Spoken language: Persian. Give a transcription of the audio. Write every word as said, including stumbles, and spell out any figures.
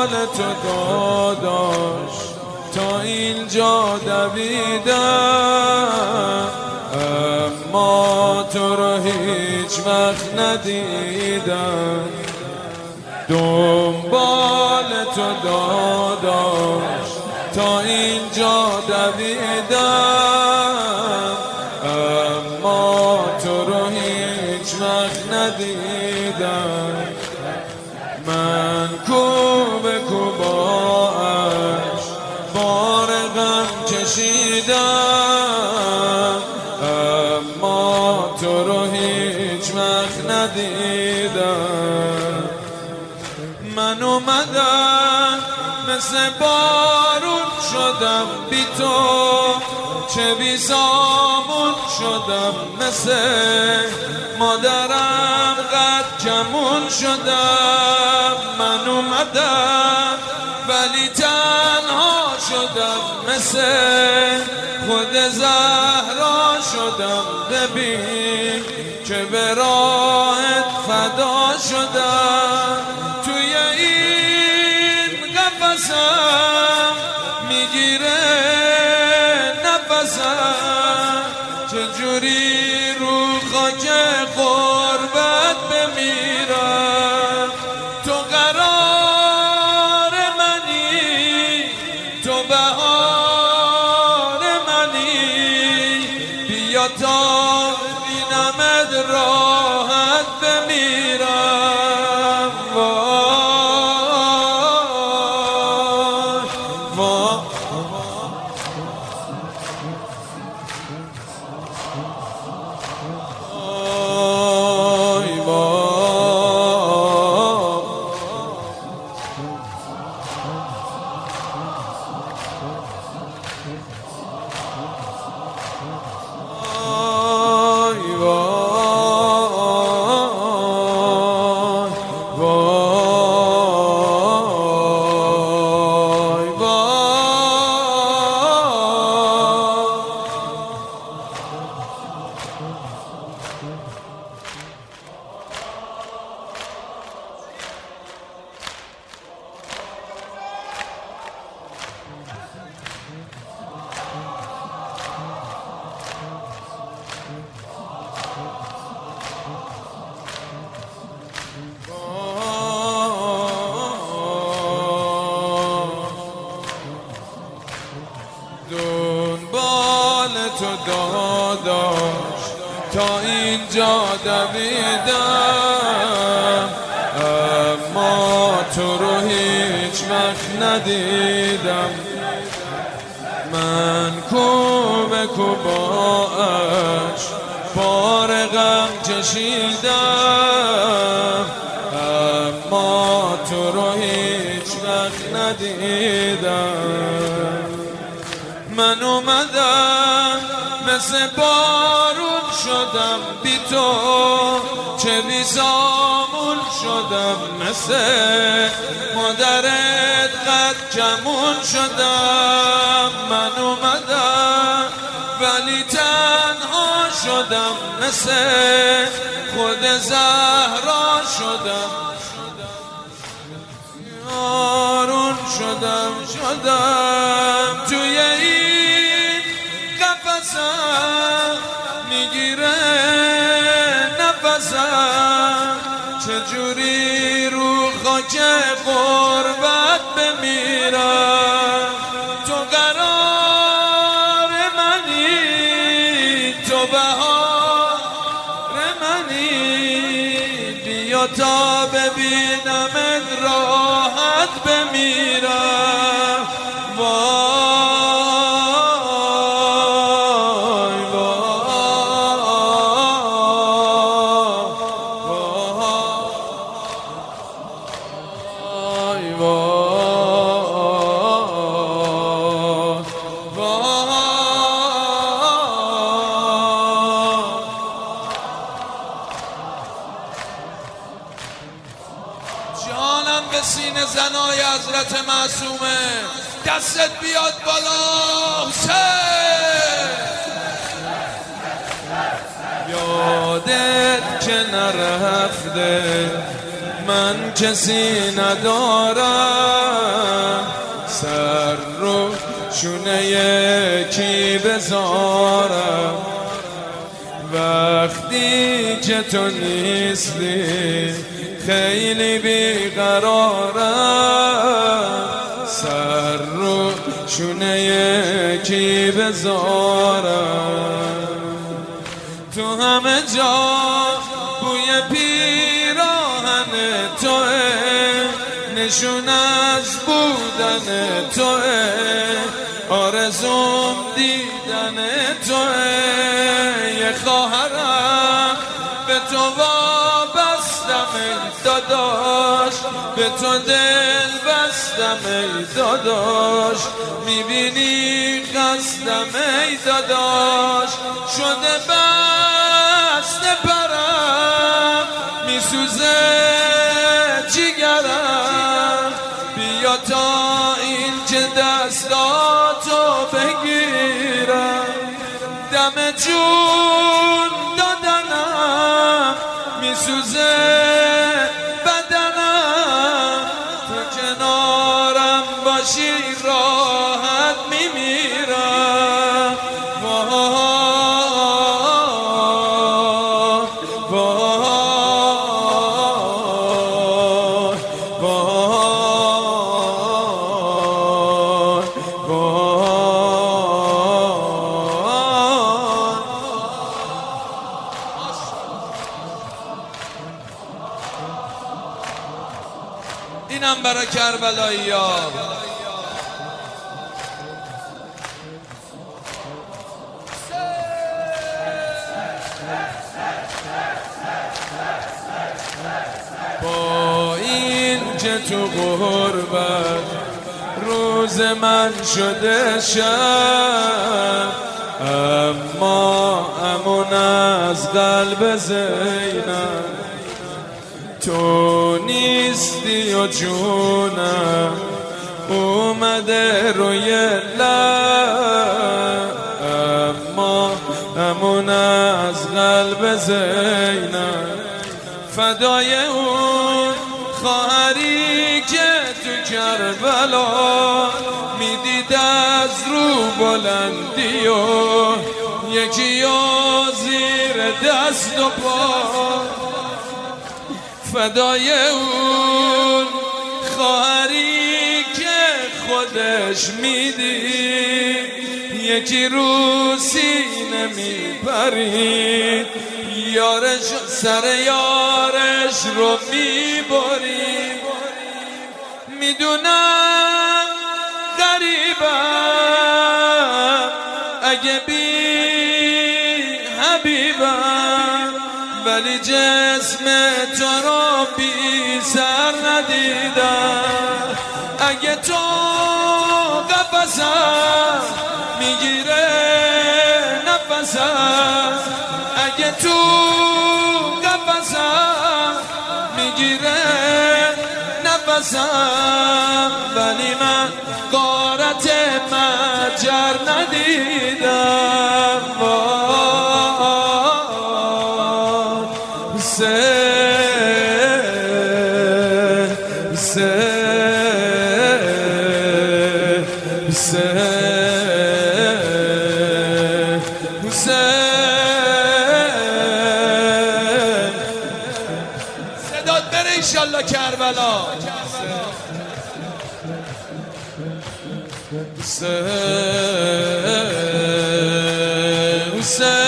تو داداش تا اینجا دویدم، اما تو رو هیچ وقت ندیدم. دنبال تو داداش تا اینجا دویدم، اما تو رو هیچ وقت ندیدم. من کو به کو با عشق بار غم کشیدم، اما تو رو هیچ وقت ندیدم. من اومدم مثل بارون شدم بی تو، چه بی سامون شدم مثل مادرم قد کمون شدم. من اومدم ولی تنها شدم مثل خود زهرا شدم. ببین که به راهت فدا شدم. توی این قفسم میگیره نفسم، چجوری رو خاک غربت بمیرم. تو قرار منی، تو بهار منی، بیا تا بینمت راحت بمیرم. وای وای دنبال تو داداش تا اینجا دویدم، اما تو رو هیچ وقت ندیدم. من کو به کو با عشق بار غم کشیدم، اما تو رو هیچ وقت ندیدم. من اومدم مثل بارون شدم بی تو، چه بی سامون شدم مثل مادرت قد کمون شدم. من اومدم ولی تنها شدم مثل خود زهرا شدم. یارون شدم شدم توی این قفسم میگیره نفسم، چجوری رو خاک غربت بمیرم. تو قرار منی، تو بهار منی، بیا تا ببینمت راحت بمیرم. وای وای وای جانم به سینه زنای حضرت معصومه، دستت بیاد بالا حسین. یادت که نرفته من کسی ندارم، سر رو شونه یکی بذارم. وقتی که تو نیستی خیلی بیقرارم، سر رو شونه یکی بذارم. تو همه جا بوی پیراهن توه، نشون از بودن توه، آرزوم دیدن توه. یه خواهرم به تو وابستم ای داداش، به تو دل بستم ای داداش. میبینی قصدم ای داداش، شده بسته پرم، میسوزه جیگرم. بیا تا این که دستاتو بگیرم، دم جون دادنم، میسوزه بدنم. تو کنارم باشی راحت میمیرم. وای وای وای وای. اینم برای کربلایی ها. با این که تو غربت روز من شده شب، اما امون از قلب زینب تو نیستی و جونم اومده روی لب، اما امون از قلب زینب. فدای اون خواهری که تو کربلا میدید از رو بلندی و یکی زیر دست و پا. فدای اون خواهری که خودش میدید یکی رو سینه میپرید، یارش سر یارش رو میبرید. میدونم غریبم اگه بی حبیبم، ولی جسم تو رو بی سر ندیدم. اگه تو قفسم میگیره نفسم، اگه تو قفسم میگیره نفسم، ولی من غارت مجر ندیدم. حسین حسین حسین حسین. صدات بره انشالله کربلا. حسین حسین